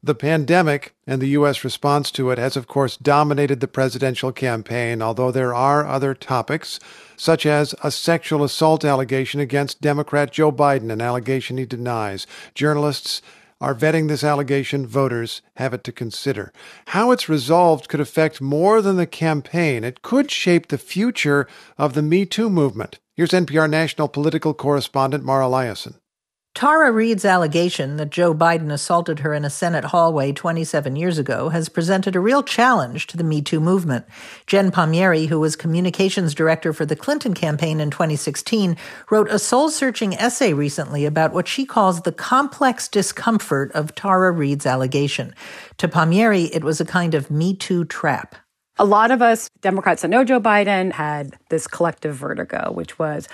The pandemic and the U.S. response to it has, of course, dominated the presidential campaign, although there are other topics, such as a sexual assault allegation against Democrat Joe Biden, an allegation he denies. Journalists are vetting this allegation. Voters have it to consider. How it's resolved could affect more than the campaign. It could shape the future of the Me Too movement. Here's NPR national political correspondent Mara Liasson. Tara Reade's allegation that Joe Biden assaulted her in a Senate hallway 27 years ago has presented a real challenge to the Me Too movement. Jen Palmieri, who was communications director for the Clinton campaign in 2016, wrote a soul-searching essay recently about what she calls the complex discomfort of Tara Reade's allegation. To Palmieri, it was a kind of Me Too trap. A lot of us, Democrats that know Joe Biden, had this collective vertigo, which was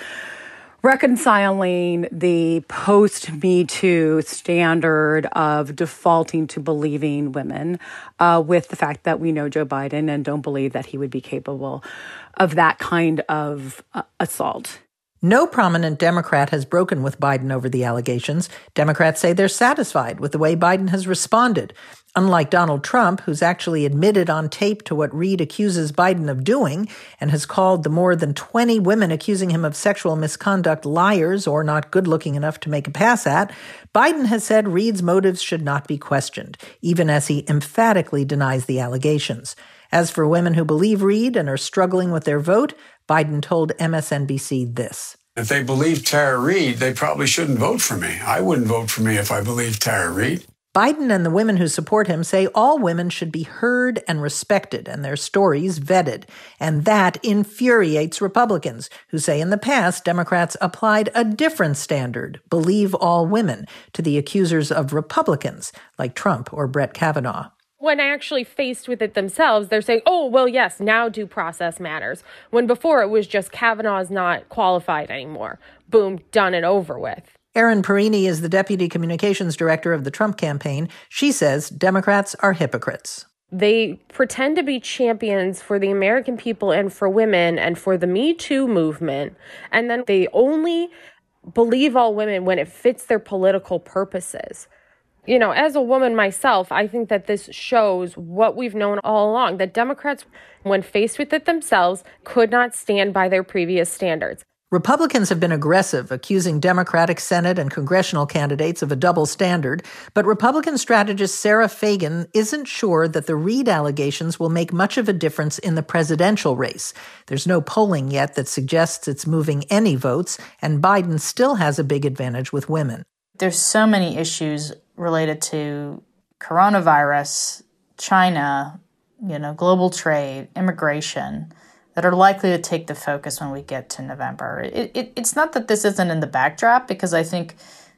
reconciling the post-Me Too standard of defaulting to believing women with the fact that we know Joe Biden and don't believe that he would be capable of that kind of assault. No prominent Democrat has broken with Biden over the allegations. Democrats say they're satisfied with the way Biden has responded. Unlike Donald Trump, who's actually admitted on tape to what Reade accuses Biden of doing and has called the more than 20 women accusing him of sexual misconduct liars or not good looking enough to make a pass at, Biden has said Reade's motives should not be questioned, even as he emphatically denies the allegations. As for women who believe Reade and are struggling with their vote, Biden told MSNBC this. If they believe Tara Reade, they probably shouldn't vote for me. I wouldn't vote for me if I believed Tara Reade. Biden and the women who support him say all women should be heard and respected and their stories vetted. And that infuriates Republicans, who say in the past Democrats applied a different standard, believe all women, to the accusers of Republicans, like Trump or Brett Kavanaugh. When actually faced with it themselves, they're saying, oh, well, yes, now due process matters. When before it was just Kavanaugh's not qualified anymore. Boom, done and over with. Erin Perini is the deputy communications director of the Trump campaign. She says Democrats are hypocrites. They pretend to be champions for the American people and for women and for the Me Too movement. And then they only believe all women when it fits their political purposes. You know, as a woman myself, I think that this shows what we've known all along, that Democrats, when faced with it themselves, could not stand by their previous standards. Republicans have been aggressive, accusing Democratic Senate and congressional candidates of a double standard, but Republican strategist Sarah Fagan isn't sure that the Reade allegations will make much of a difference in the presidential race. There's no polling yet that suggests it's moving any votes, and Biden still has a big advantage with women. There's so many issues related to coronavirus, China, global trade, immigration, that are likely to take the focus when we get to November. It's not that this isn't in the backdrop, because I think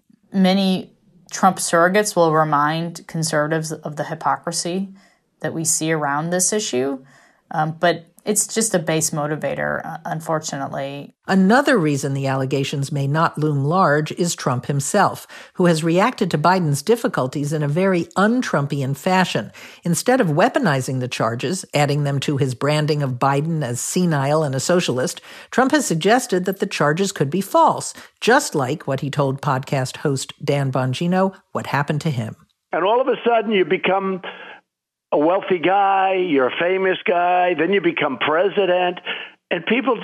many Trump surrogates will remind conservatives of the hypocrisy that we see around this issue. But it's just a base motivator, unfortunately. Another reason the allegations may not loom large is Trump himself, who has reacted to Biden's difficulties in a very un-Trumpian fashion. Instead of weaponizing the charges, adding them to his branding of Biden as senile and a socialist, Trump has suggested that the charges could be false, just like what he told podcast host Dan Bongino what happened to him. And all of a sudden you become a wealthy guy, you're a famous guy, then you become president, and people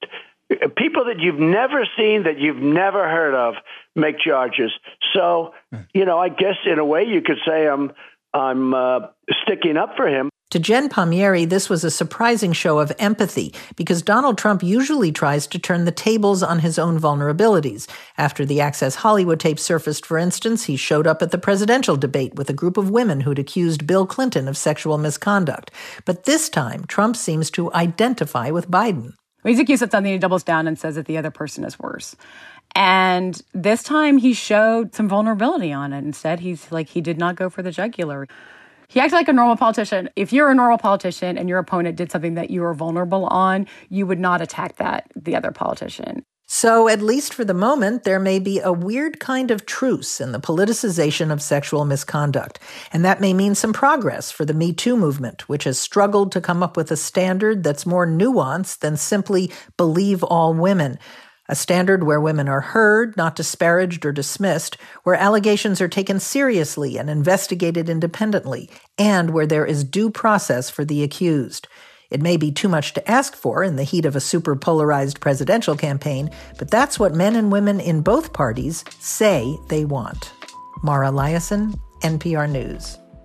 that you've never seen, that you've never heard of, make charges. So, I guess in a way you could say I'm sticking up for him. To Jen Palmieri, this was a surprising show of empathy because Donald Trump usually tries to turn the tables on his own vulnerabilities. After the Access Hollywood tape surfaced, for instance, he showed up at the presidential debate with a group of women who'd accused Bill Clinton of sexual misconduct. But this time, Trump seems to identify with Biden. He's accused of something, he doubles down and says that the other person is worse. And this time he showed some vulnerability on it. Instead, he did not go for the jugular. He acted like a normal politician. If you're a normal politician and your opponent did something that you were vulnerable on, you would not attack the other politician. So, at least for the moment, there may be a weird kind of truce in the politicization of sexual misconduct. And that may mean some progress for the Me Too movement, which has struggled to come up with a standard that's more nuanced than simply believe all women. A standard where women are heard, not disparaged or dismissed, where allegations are taken seriously and investigated independently, and where there is due process for the accused. It may be too much to ask for in the heat of a super-polarized presidential campaign, but that's what men and women in both parties say they want. Mara Liasson, NPR News.